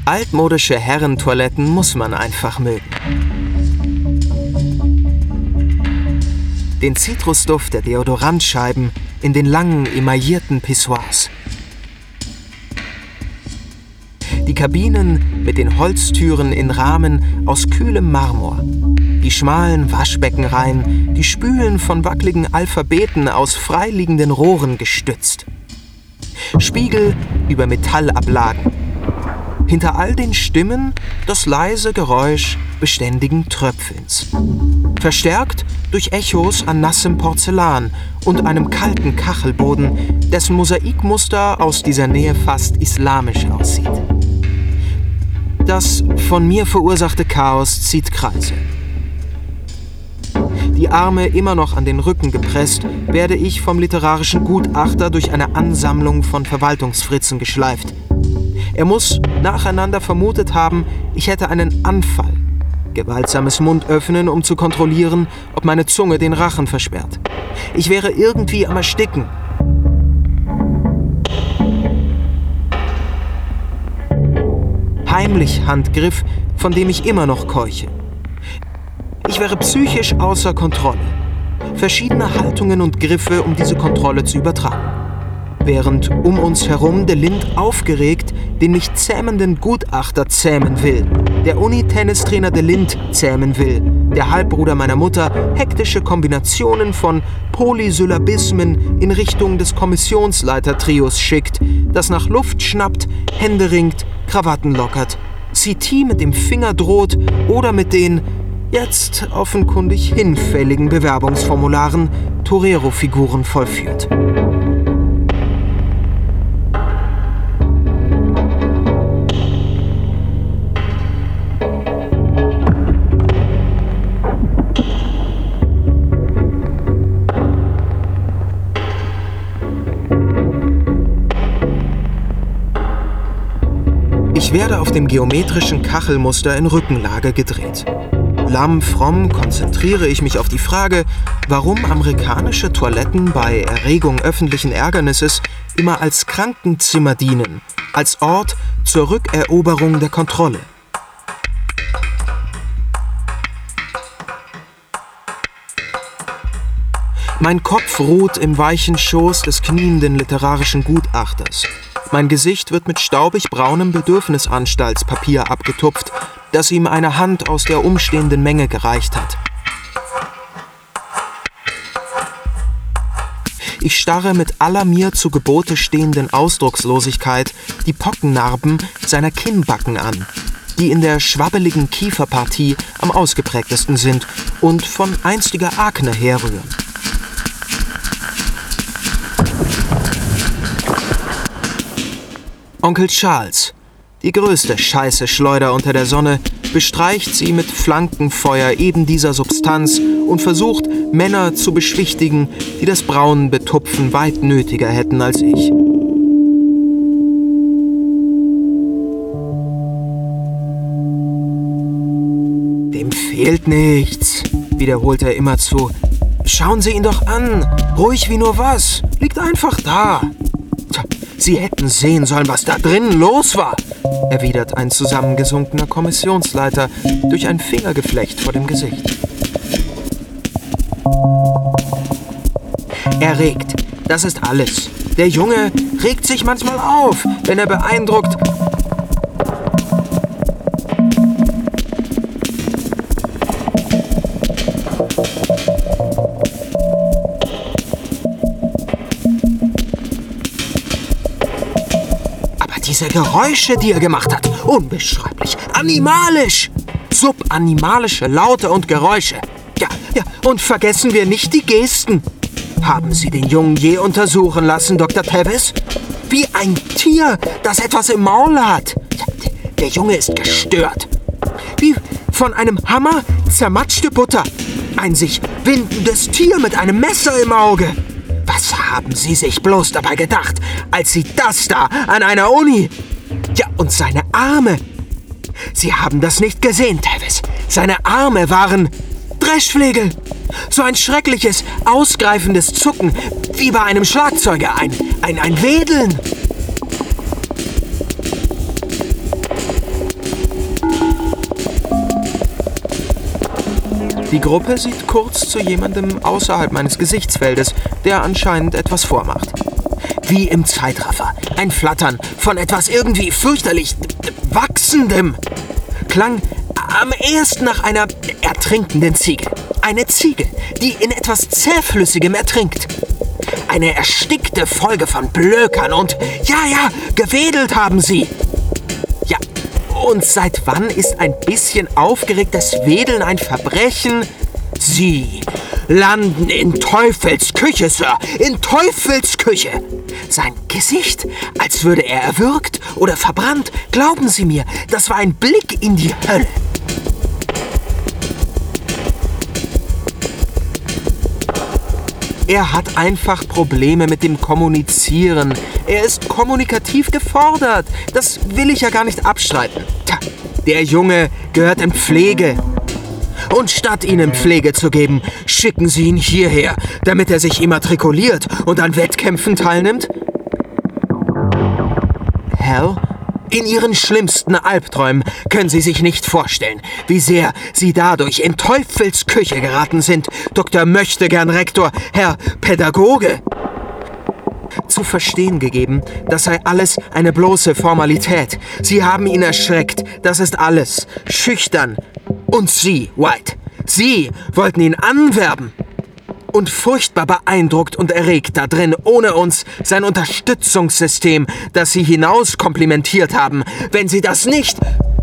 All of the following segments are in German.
Altmodische Herrentoiletten muss man einfach mögen. Den Zitrusduft der Deodorantscheiben in den langen, emaillierten Pissoirs. Die Kabinen mit den Holztüren in Rahmen aus kühlem Marmor. Die schmalen Waschbeckenreihen, die Spülen von wackeligen Alphabeten aus freiliegenden Rohren gestützt. Spiegel über Metallablagen. Hinter all den Stimmen das leise Geräusch beständigen Tröpfelns. Verstärkt durch Echos an nassem Porzellan und einem kalten Kachelboden, dessen Mosaikmuster aus dieser Nähe fast islamisch aussieht. Das von mir verursachte Chaos zieht Kreise. Die Arme immer noch an den Rücken gepresst, werde ich vom literarischen Gutachter durch eine Ansammlung von Verwaltungsfritzen geschleift. Er muss nacheinander vermutet haben, ich hätte einen Anfall. Gewaltsames Mundöffnen, um zu kontrollieren, ob meine Zunge den Rachen versperrt. Ich wäre irgendwie am Ersticken. Heimlich Handgriff, von dem ich immer noch keuche. Ich wäre psychisch außer Kontrolle. Verschiedene Haltungen und Griffe, um diese Kontrolle zu übertragen. Während um uns herum der Lind aufgeregt den mich zähmenden Gutachter zähmen will, der Uni-Tennistrainer de Lind zähmen will, der Halbbruder meiner Mutter hektische Kombinationen von Polysyllabismen in Richtung des Kommissionsleiter-Trios schickt, das nach Luft schnappt, Hände ringt, Krawatten lockert, CT mit dem Finger droht oder mit den jetzt offenkundig hinfälligen Bewerbungsformularen Torero-Figuren vollführt. Ich werde auf dem geometrischen Kachelmuster in Rückenlage gedreht. Fromm konzentriere ich mich auf die Frage, warum amerikanische Toiletten bei Erregung öffentlichen Ärgernisses immer als Krankenzimmer dienen, als Ort zur Rückeroberung der Kontrolle. Mein Kopf ruht im weichen Schoß des knienden literarischen Gutachters. Mein Gesicht wird mit staubig braunem Bedürfnisanstaltspapier abgetupft, das ihm eine Hand aus der umstehenden Menge gereicht hat. Ich starre mit aller mir zu Gebote stehenden Ausdruckslosigkeit die Pockennarben seiner Kinnbacken an, die in der schwabbeligen Kieferpartie am ausgeprägtesten sind und von einstiger Akne herrühren. Onkel Charles, die größte Scheiße-Schleuder unter der Sonne, bestreicht sie mit Flankenfeuer eben dieser Substanz und versucht, Männer zu beschwichtigen, die das Braunbetupfen weit nötiger hätten als ich. Dem fehlt nichts, wiederholt er immerzu. Schauen Sie ihn doch an, ruhig wie nur was, liegt einfach da. Sie hätten sehen sollen, was da drinnen los war, erwidert ein zusammengesunkener Kommissionsleiter durch ein Fingergeflecht vor dem Gesicht. Erregt, das ist alles. Der Junge regt sich manchmal auf, wenn er beeindruckt. Diese Geräusche, die er gemacht hat, unbeschreiblich, animalisch, subanimalische Laute und Geräusche. Ja, und vergessen wir nicht die Gesten. Haben Sie den Jungen je untersuchen lassen, Dr. Tevis? Wie ein Tier, das etwas im Maul hat. Ja, der Junge ist gestört. Wie von einem Hammer zermatschte Butter. Ein sich windendes Tier mit einem Messer im Auge. Was haben Sie sich bloß dabei gedacht, als Sie das da an einer Uni... Ja, und seine Arme. Sie haben das nicht gesehen, Tevis. Seine Arme waren Dreschflegel. So ein schreckliches, ausgreifendes Zucken, wie bei einem Schlagzeuger. Ein Wedeln. Die Gruppe sieht kurz zu jemandem außerhalb meines Gesichtsfeldes, der anscheinend etwas vormacht. Wie im Zeitraffer. Ein Flattern von etwas irgendwie fürchterlich Wachsendem. Klang am ehesten nach einer ertrinkenden Ziege. Eine Ziege, die in etwas Zähflüssigem ertrinkt. Eine erstickte Folge von Blökern und, ja, gewedelt haben sie. Ja, und seit wann ist ein bisschen aufgeregtes Wedeln ein Verbrechen? Sie landen in Teufels Küche, Sir, in Teufels Küche. Sein Gesicht, als würde er erwürgt oder verbrannt. Glauben Sie mir, das war ein Blick in die Hölle. Er hat einfach Probleme mit dem Kommunizieren. Er ist kommunikativ gefordert. Das will ich ja gar nicht abstreiten. Tja, der Junge gehört in Pflege. Und statt ihnen Pflege zu geben, schicken sie ihn hierher, damit er sich immatrikuliert und an Wettkämpfen teilnimmt? Hell? In ihren schlimmsten Albträumen können Sie sich nicht vorstellen, wie sehr Sie dadurch in Teufels Küche geraten sind, Dr. Möchtegern-Rektor, Herr Pädagoge. Zu verstehen gegeben, das sei alles eine bloße Formalität. Sie haben ihn erschreckt, das ist alles. Schüchtern. Und Sie, White, Sie wollten ihn anwerben. Und furchtbar beeindruckt und erregt da drin, ohne uns, sein Unterstützungssystem, das Sie hinaus komplimentiert haben. Wenn Sie das nicht...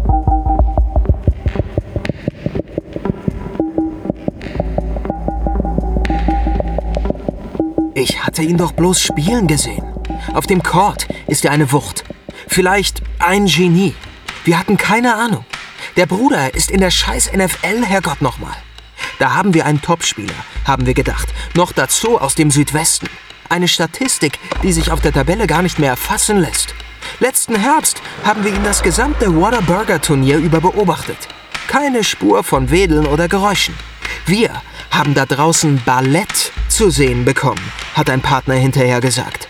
Ich hatte ihn doch bloß spielen gesehen. Auf dem Court ist er eine Wucht. Vielleicht ein Genie. Wir hatten keine Ahnung. Der Bruder ist in der scheiß NFL, Herrgott nochmal. Da haben wir einen Topspieler, haben wir gedacht. Noch dazu aus dem Südwesten. Eine Statistik, die sich auf der Tabelle gar nicht mehr erfassen lässt. Letzten Herbst haben wir ihn das gesamte Whataburger-Turnier über beobachtet. Keine Spur von Wedeln oder Geräuschen. Wir haben da draußen Ballett zu sehen bekommen, hat ein Partner hinterher gesagt.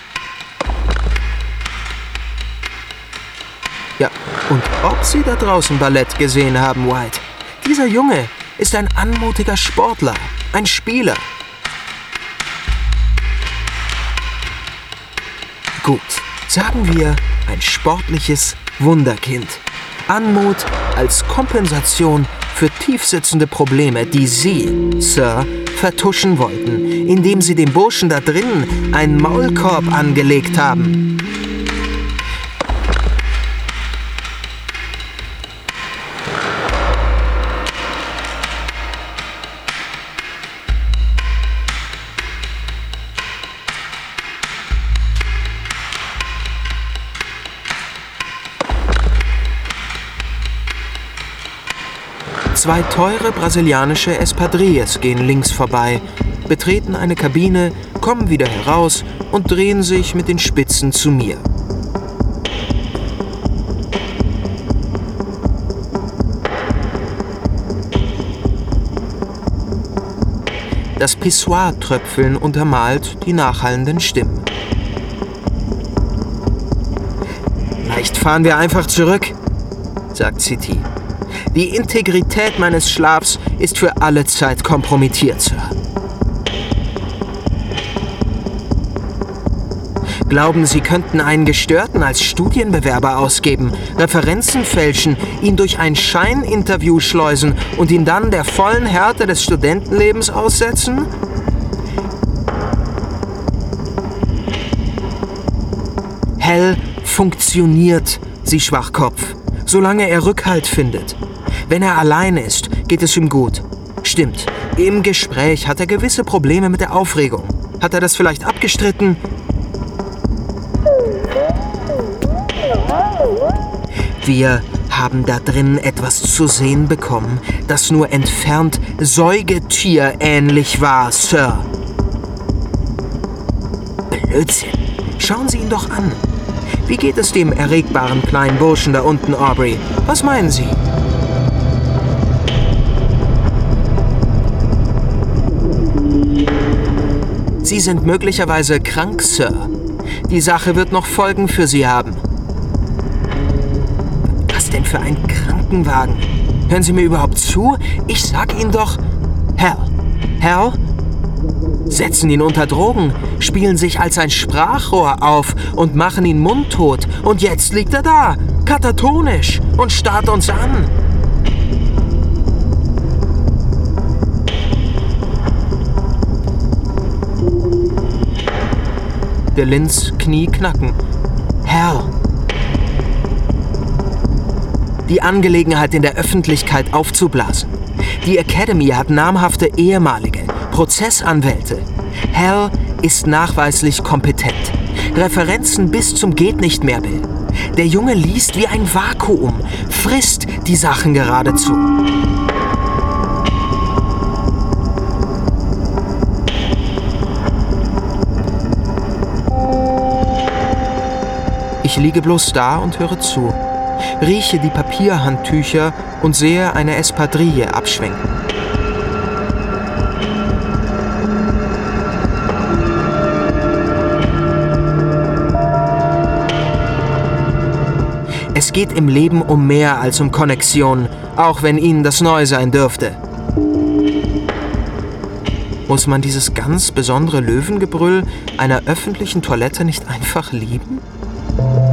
Ja, und ob Sie da draußen Ballett gesehen haben, White, dieser Junge ist ein anmutiger Sportler, ein Spieler. Gut, sagen wir ein sportliches Wunderkind. Anmut als Kompensation für tiefsitzende Probleme, die Sie, Sir, vertuschen wollten, indem Sie dem Burschen da drinnen einen Maulkorb angelegt haben. Zwei teure brasilianische Espadrilles gehen links vorbei, betreten eine Kabine, kommen wieder heraus und drehen sich mit den Spitzen zu mir. Das Pissoir-Tröpfeln untermalt die nachhallenden Stimmen. Vielleicht fahren wir einfach zurück, sagt City. Die Integrität meines Schlafs ist für alle Zeit kompromittiert, Sir. Glauben, Sie könnten einen Gestörten als Studienbewerber ausgeben, Referenzen fälschen, ihn durch ein Scheininterview schleusen und ihn dann der vollen Härte des Studentenlebens aussetzen? Hell funktioniert, Sie Schwachkopf, solange er Rückhalt findet. Wenn er allein ist, geht es ihm gut. Stimmt, im Gespräch hat er gewisse Probleme mit der Aufregung. Hat er das vielleicht abgestritten? Wir haben da drin etwas zu sehen bekommen, das nur entfernt säugetierähnlich war, Sir. Blödsinn. Schauen Sie ihn doch an. Wie geht es dem erregbaren kleinen Burschen da unten, Aubrey? Was meinen Sie? Sie sind möglicherweise krank, Sir. Die Sache wird noch Folgen für Sie haben. Was denn für ein Krankenwagen? Hören Sie mir überhaupt zu? Ich sag Ihnen doch... Hal? Setzen ihn unter Drogen, spielen sich als ein Sprachrohr auf und machen ihn mundtot. Und jetzt liegt er da, katatonisch, und starrt uns an. Der Lynns Knie knacken. Hal. Die Angelegenheit in der Öffentlichkeit aufzublasen. Die Academy hat namhafte ehemalige Prozessanwälte. Hal ist nachweislich kompetent. Referenzen bis zum Geht-nicht-mehr, Bill. Der Junge liest wie ein Vakuum, frisst die Sachen geradezu. Ich liege bloß da und höre zu. Rieche die Papierhandtücher und sehe eine Espadrille abschwenken. Es geht im Leben um mehr als um Konnexionen, auch wenn Ihnen das neu sein dürfte. Muss man dieses ganz besondere Löwengebrüll einer öffentlichen Toilette nicht einfach lieben?